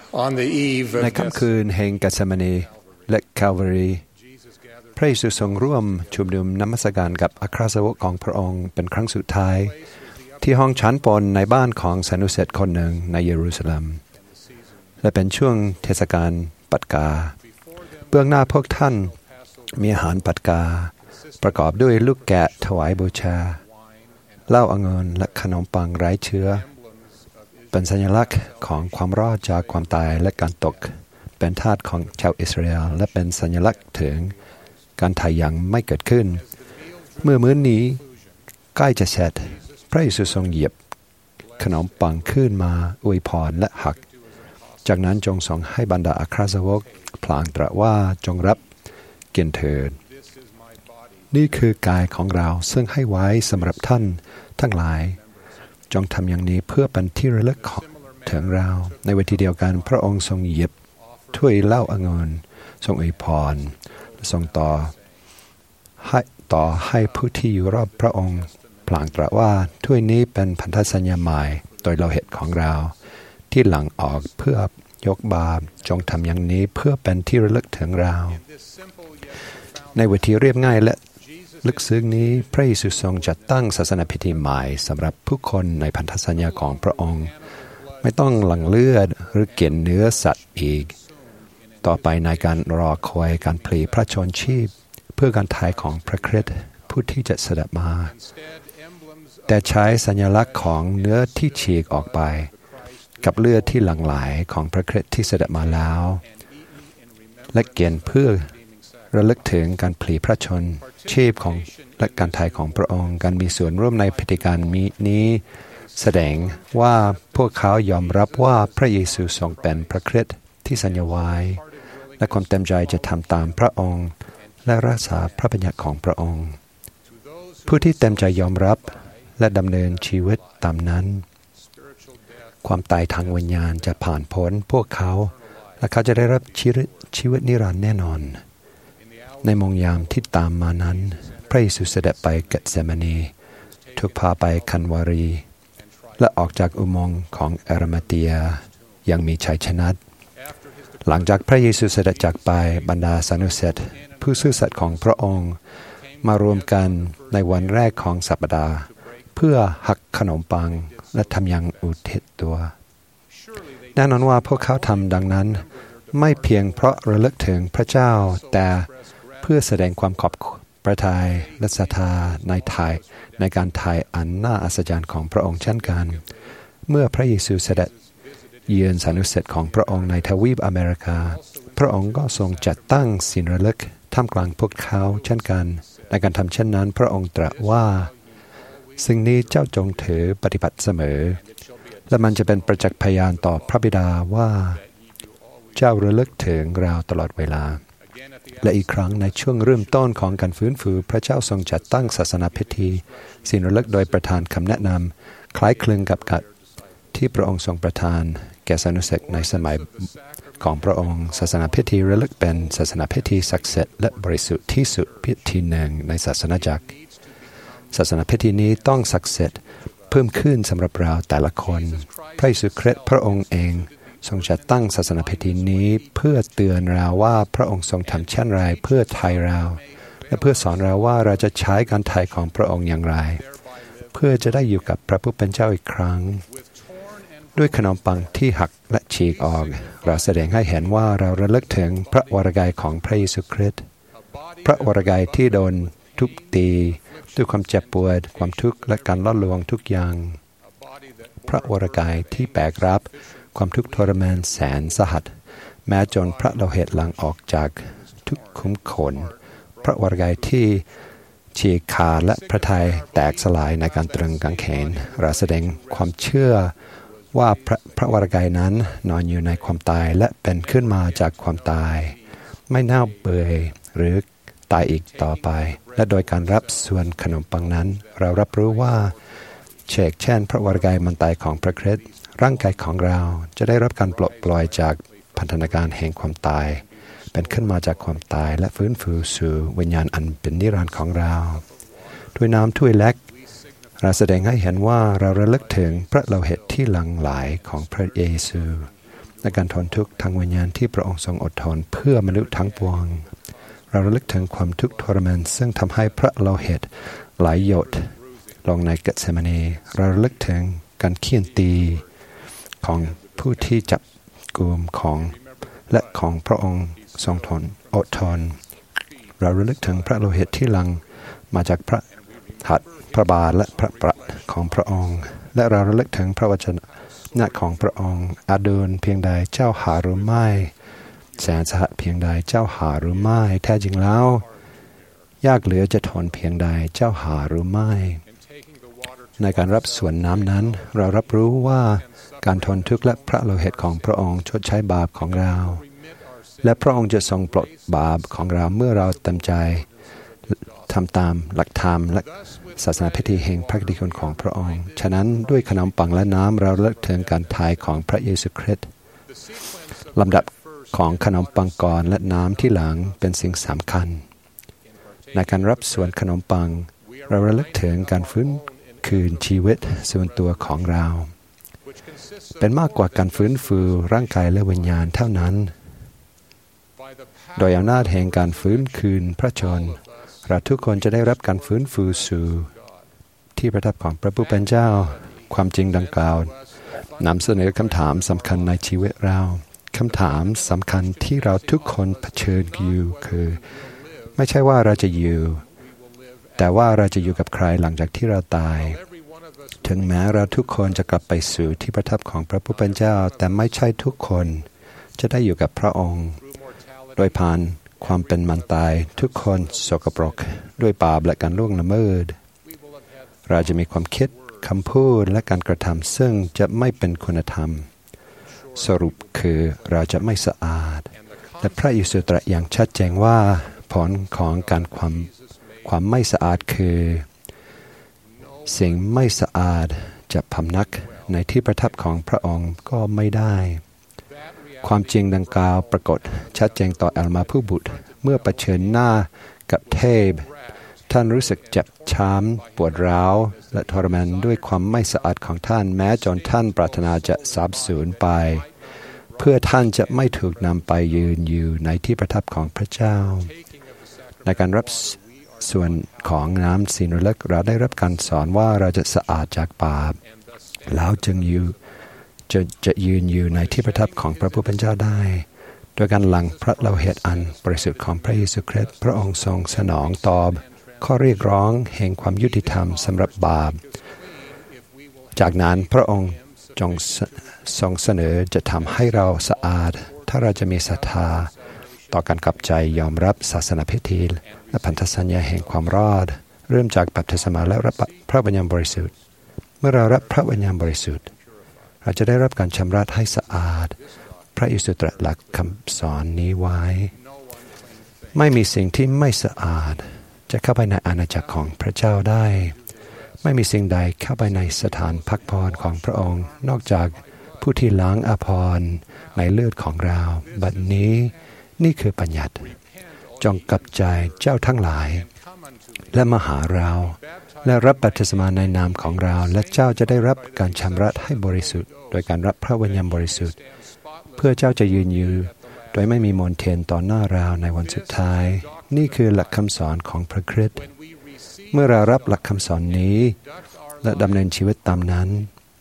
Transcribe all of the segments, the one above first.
ในค่ำคืนแห่งกัสเมนีและคาลวารีพระเยซูทรงร่วมชุมนุมนมัสการกับอัครสาวกของพระองค์เป็นครั้งสุดท้ายที่ห้องชั้นบนในบ้านของสานุเศษคนหนึ่งในเยรูซาเล็มและเป็นช่วงเทศกาลปัสกาเบื้องหน้าพวกท่านมีอาหารปัสกาประกอบด้วยลูกแกะถวายบูชาเหล้าองุ่นและขนมปังไร้เชื้อเป็นสัญลักษณ์ของความรอดจากความตายและการตกเป็นทาสของชาวอิสราเอลและเป็นสัญลักษณ์ถึงการไถ่ยังไม่เกิดขึ้นเมื่อมื้อนี้ใกล้จะเสร็จพระเยซูทรงเหยียบขนมปังขึ้นมาอวยพรและหักจากนั้นจงทรงให้บรรดาอัครสาวกพลางตรัสว่าจงรับกินเถิดนี่คือกายของเราซึ่งให้ไว้สำหรับท่านทั้งหลายจงทำอย่างนี้เพื่อเป็นที่ระลึกถึงเราในวันที่เดียวกันพระองค์ทรงเหยียบถ้วยเหล้าองุ่นทรงอวยพรทรงต่อให้ผู้ที่อยู่รอบพระองค์พลางตรัสว่าถ้วยนี้เป็นพันธสัญญาใหม่โดยโลหิตของเราที่หลั่งออกเพื่อยกบาปจงทำอย่างนี้เพื่อเป็นที่ระลึกถึงเราในวิธีเรียบง่ายและลึกซึ้งนี้พระเยซูทรงจัดตั้งศาสนพิธีใหม่สำหรับผู้คนในพันธสัญญาของพระองค์ไม่ต้องหลั่งเลือดหรือกินเนื้อสัตว์อีกต่อไปในการรอคอยการพลีพระชนชีพเพื่อการไถ่ของพระคริสต์ผู้ที่จะเสด็จมาแต่ใช้สัญลักษณ์ของเนื้อที่ฉีกออกไปกับเลือดที่หลั่งไหลของพระคริสต์ที่เสด็จมาแล้วและเกียรติเพื่อระลึกถึงการพลีพระชนชีพของและการไถ่ของพระองค์การมีส่วนร่วมในพิธีการนี้แสดงว่าพวกเขายอมรับว่าพระเยซูทรงเป็นพระคริสต์ที่สัญญาไว้และความเต็มใจจะทำตามพระองค์และรักษาพระบัญญัติของพระองค์ผู้ที่เต็มใจยอมรับและดำเนินชีวิตตามนั้นความตายทางวิญญาณจะผ่านพ้นพวกเขาและเขาจะได้รับชีวิตนิรันดร์แน่นอนในโมงยามที่ตามมานั้นพระเยซูเสด็จไปเกตเสมานีถูกพาไปคันวารีและออกจากอุโมงค์ของอารามาเตียยังมีชัยชนะหลังจากพระเยซูเสด็จจากไปบรรดาสานุเศษผู้ซื่อสัตย์ของพระองค์มารวมกันในวันแรกของสัปดาห์เพื่อหักขนมปังและทำอย่างอุทิศตัวแน่นอนว่าพวกเขาทำดังนั้นไม่เพียงเพราะระลึกถึงพระเจ้าแต่เพื่อแสดงความขอบพระทัยและศรัทธาในการไถ่อันน่าอัศจรรย์ของพระองค์เช่นกันเมื่อพระเยซูเสด็จเยือนสานุเศษของพระองค์ในทวีปอเมริกาพระองค์ก็ทรงจัดตั้งศิลาฤกษ์ท่ามกลางพวกเขาเช่นกันในการทำเช่นนั้นพระองค์ตรัสว่าสิ่งนี้เจ้าจงถือปฏิบัติเสมอและมันจะเป็นประจักษ์พยานต่อพระบิดาว่าเจ้าระลึกถึงเราตลอดเวลาและอีกครั้งในช่วงเริ่มต้นของการฟื้นฟูพระเจ้าทรงจัดตั้งศาสนาพิธีศิลาฤกษ์โดยประทานคำแนะนำคล้ายคลึงกับที่พระองค์ทรงประทานแก่สานุเศษในสมัยของพระองค์ศาสนาพิธีระลึกเป็นศาสนาพิธีศักดิ์สิทธิ์และบริสุทธิ์ที่สุดพิธีหนึ่งในศาสนาจักรศาสนาพิธีนี้ต้องศักดิ์สิทธิ์เพิ่มขึ้นสำหรับเราแต่ละคนพระเยซูคริสต์พระองค์เองทรงจัดตั้งศาสนาพิธีนี้เพื่อเตือนเราว่าพระองค์ทรงทำเช่นไรเพื่อไถ่เราและเพื่อสอนเราว่าเราจะใช้การไถ่ของพระองค์อย่างไรเพื่อจะได้อยู่กับพระผู้เป็นเจ้าอีกครั้งด้วยขนมปังที่หักและฉีกออกเราแสดงให้เห็นว่าเราระลึกถึงพระวรกายของพระเยซูคริสต์พระวรกายที่โดนทุบตีด้วยความเจ็บปวดความทุกข์และการล่อลวงทุกอย่างพระวรกายที่แบกรับความทุกข์ทรมานแสนสาหัสแม้จนพระโลหิตหลั่งออกจากทุกขุมขนพระวรกายที่ฉีกขาดและพระทัยแตกสลายในการตรึงกางเขนเราแสดงความเชื่อว่าพระวรกายนั้นนอนอยู่ในความตายและเป็นขึ้นมาจากความตายไม่เน่าเปื่อยหรือตายอีกต่อไปและโดยการรับส่วนขนมปังนั้นเรารับรู้ว่าเช่นพระวรกายมันตายของพระคริสต์ร่างกายของเราจะได้รับการปลดปล่อยจากพันธนาการแห่งความตายเป็นขึ้นมาจากความตายและฟื้นฟูสู่วิญญาณอันเป็นนิรันดร์ของเราด้วยน้ำถ้วยเล็กเราแสดงให้เห็นว่าเราระลึกถึงพระโลหิตที่หลั่งไหลของพระเยซูและการทนทุกข์ทางวิญญาณที่พระองค์ทรงอดทนเพื่อมนุษย์ทั้งปวงเราระลึกถึงความทุกข์ทรมานซึ่งทำให้พระโลหิตไหลหยดลงในเกเสมานีเราระลึกถึงการเฆี่ยนตีของผู้ที่จับกุมของและของพระองค์ทรงทนอดทนเราระลึกถึงพระโลหิตที่หลั่งมาจากพระหัตถ์พระบาทและพระประของพระองค์และเราระลึกถึงพระวจนะของพระองค์อาดูลเพียงใดเจ้าหาหรือไม่แสนสหัสเพียงใดเจ้าหาหรือไม่แท้จริงแล้วยากเหลือจะทนเพียงใดเจ้าหาหรือไม่ในการรับส่วนน้ำนั้นเรารับรู้ว่าการทนทุกข์และพระโลหิตของพระองค์ชดใช้บาปของเราและพระองค์จะทรงปลดบาปของเราเมื่อเราเต็มใจทำตามหลักธรรมและศาสนาพิธีแห่งพระกิตติคุณของพระองค์ฉะนั้นด้วยขนมปังและน้ำเราระลึกถึงการตายของพระเยซูคริสต์ลำดับของขนมปังก่อนและน้ำที่หลังเป็นสิ่งสำคัญในการรับส่วนขนมปังเราระลึกถึงการฟื้นคืนชีวิตส่วนตัวของเราเป็นมากกว่าการฟื้นฟูร่างกายและวิญญาณเท่านั้นโดยอำนาจแห่งการฟื้นคืนพระชนเราทุกคนจะได้รับการฟื้นฟูสู่ที่ประทับของพระผู้เป็นเจ้าความจริงดังกล่าวนำเสนอคำถามสำคัญในชีวิตเราคำถามสำคัญที่เราทุกคนเผชิญอยู่คือไม่ใช่ว่าเราจะอยู่แต่ว่าเราจะอยู่กับใครหลังจากที่เราตายถึงแม้เราทุกคนจะกลับไปสู่ที่ประทับของพระผู้เป็นเจ้าแต่ไม่ใช่ทุกคนจะได้อยู่กับพระองค์โดยผ่านความเป็นมันตายทุกคนสกปรกด้วยบาปและการล่วงละเมิดเราจะมีความคิดคำพูดและการกระทำซึ่งจะไม่เป็นคุณธรรมสรุปคือเราจะไม่สะอาดและพระเยซูตรัสอย่างชัดเจนว่าผลของการความไม่สะอาดคือสิ่งไม่สะอาดจะพำนักในที่ประทับของพระองค์ก็ไม่ได้ความจริงดังกล่าวปรากฏชัดเจนต่อแอลมาผู้บุตรเมื่อเผชิญหน้ากับเทพท่านรู้สึกเจ็บช้ำปวดร้าวและทรมานด้วยความไม่สะอาดของท่านแม้จนท่านปรารถนาจะสาบสูญไปเพื่อท่านจะไม่ถูกนำไปยืนอยู่ในที่ประทับของพระเจ้าในการรับส่วนของน้ำศีลระลึกเราได้รับการสอนว่าเราจะสะอาดจากบาปแล้วจึงจะยืนอยู่ในที่ประทับของพระผู้เป็นเจ้าได้โดยการหลั่งพระโลหิตอันบริสุทธิ์ของพระเยซูคริสต์พระองค์ทรงสนองตอบข้อเรียกร้องแห่งความยุติธรรมสำหรับบาปจากนั้นพระองค์ทรงเสนอจะทำให้เราสะอาดถ้าเราจะมีศรัทธาต่อการกลับใจยอมรับศาสนาพิธีและพันธสัญญาแห่งความรอดเริ่มจากบัพติศมาและรับพระวิญญาณบริสุทธิ์เมื่อเรารับพระวิญญาณบริสุทธิ์เราจะได้รับการชำระให้สะอาดพระเยซูตรัสหลักคำสอนนี้ไว้ไม่มีสิ่งที่ไม่สะอาดจะเข้าไปในอาณาจักรของพระเจ้าได้ไม่มีสิ่งใดเข้าไปในสถานพักผ่อนของพระองค์นอกจากผู้ที่ล้างอาภรณ์ในเลือดของเราบัดนี้นี่คือบัญญัติจงกลับใจเจ้าทั้งหลายและมาหาเราและรับบัพติศมาในนามของเราและเจ้าจะได้รับการชำระให้บริสุทธิ์โดยการรับพระวิญญาณบริสุทธิ์เพื่อเจ้าจะยืนอยู่โดยไม่มีมลทินต่อหน้าเราในวันสุดท้ายนี่คือหลักคำสอนของพระคริสต์เมื่อเรารับหลักคำสอนนี้และดำเนินชีวิตตามนั้น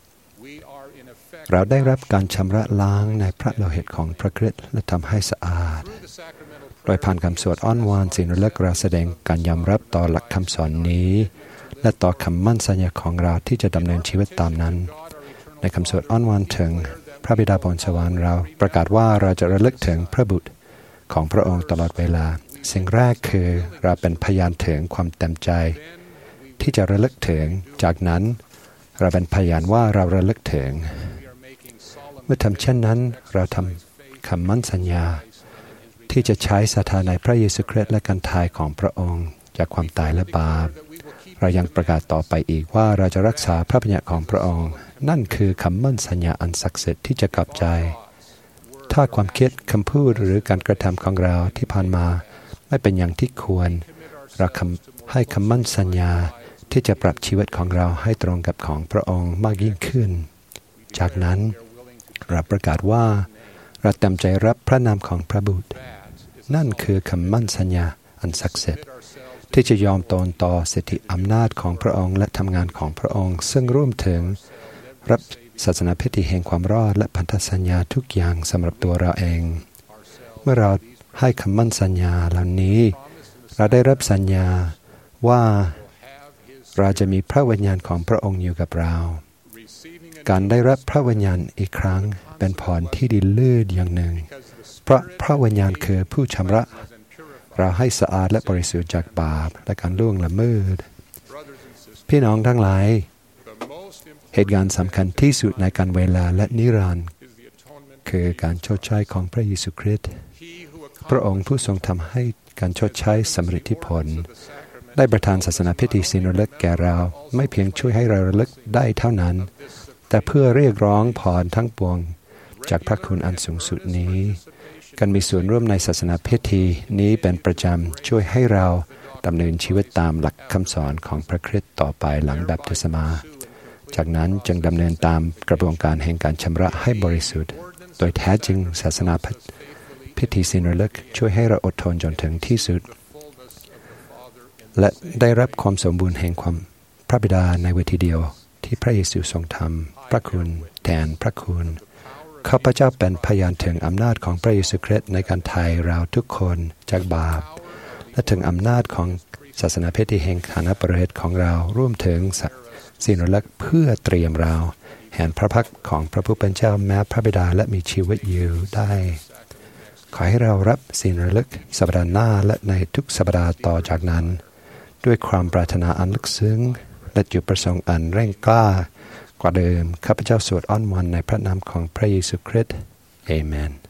เราได้รับการชำระล้างในพระโลหิตของพระคริสต์และทำให้สะอาดโดยผ่านคำสวดอ้อนวอนศีลระลึกเราแสดงการยอมรับต่อหลักคำสอนนี้และต่อคำมั่นสัญญาของเราที่จะดำเนินชีวิตตามนั้นในคำสวดอ้อนวอนถึงพระบิดาบนสวรรค์เราประกาศว่าเราจะระลึกถึงพระบุตรของพระองค์ตลอดเวลาสิ่งแรกคือเราเป็นพยานถึงความเต็มใจที่จะระลึกถึงจากนั้นเราเป็นพยานว่าเราระลึกถึงเมื่อทำเช่นนั้นเราทำคำมั่นสัญญาที่จะใช้ศรัทธาในพระเยซูคริสต์และการตายของพระองค์จากความตายและบาปเรายังประกาศต่อไปอีกว่าเราจะรักษาพระบัญญัติของพระองค์นั่นคือคำมั่นสัญญาอันศักดิ์สิทธิ์ที่จะกลับใจถ้าความคิดคำพูดหรือการกระทำของเราที่ผ่านมาไม่เป็นอย่างที่ควรเราให้คำมั่นสัญญาที่จะปรับชีวิตของเราให้ตรงกับของพระองค์มากยิ่งขึ้นจากนั้นเราประกาศว่าเราเต็มใจรับพระนามของพระบุตรนั่นคือคำมั่นสัญญาอันศักดิ์สิทธิ์ที่จะยอมตนต่อสิทธิอำนาจของพระองค์และทำงานของพระองค์ซึ่งร่วมถึงรับศาสนาพิธีแห่งความรอดและพันธสัญญาทุกอย่างสำหรับตัวเราเองเมื่อเราให้คำมั่นสัญญาเหล่านี้เราได้รับสัญญาว่าเราจะมีพระวิญญาณของพระองค์อยู่กับเราการได้รับพระวิญญาณอีกครั้งเป็นพรที่ดีเลิศอย่างหนึ่งเพราะพระวิญญาณคือผู้ชำระเราให้สะอาดและบริสุทธิ์จากบาปและการล่วงละเมิดพี่น้องทั้งหลายเหตุการณ์สำคัญที่สุดในการเวลาและนิรันดร์คือการชดใช้ของพระเยซูคริสต์พระองค์ผู้ทรงทำให้การชดใช้สำเร็จผลได้ประทานศาสนาพิธีศีลระลึกแก่เราไม่เพียงช่วยให้เราระลึกได้เท่านั้นแต่เพื่อเรียกร้องพรทั้งปวงจากพระคุณอันสูงสุดนี้การมีส่วนร่วมในศาสนาพิธีนี้เป็นประจำช่วยให้เราดำเนินชีวิตตามหลักคำสอนของพระคริสต์ต่อไปหลังแบปติศมาจากนั้นจึงดำเนินตามกระบวนการแห่งการชำระให้บริสุทธิ์โดยแท้จริงศาสนาพิธีศีลระลึกช่วยให้เราอดทนจนถึงที่สุดและได้รับความสมบูรณ์แห่งความพระบิดาในเวทีเดียวที่พระเยซูทรงทำพระคุณแทนพระคุณข้าพเจ้าเป็นพยานถึงอำนาจของพระเยซูคริสต์ในการไถ่เราทุกคนจากบาปและถึงอำนาจของศาสนาพิธีแห่งฐานะประเทศของเราร่วมถึงศีลระลึกเพื่อเตรียมเราแห่งพระพักของพระผู้เป็นเจ้าแม้พระบิดาและมีชีวิตอยู่ได้ขอให้เรารับศีลระลึกสัปดาห์หน้าและในทุกสัปดาห์ต่อจากนั้นด้วยความปรารถนาอันลึกซึ้งและจุดประสงค์อันเร่งกล้ากว่าเดิมข้าพเจ้าสวดอ้อนวอนในพระนามของพระเยซูคริสต์อาเมน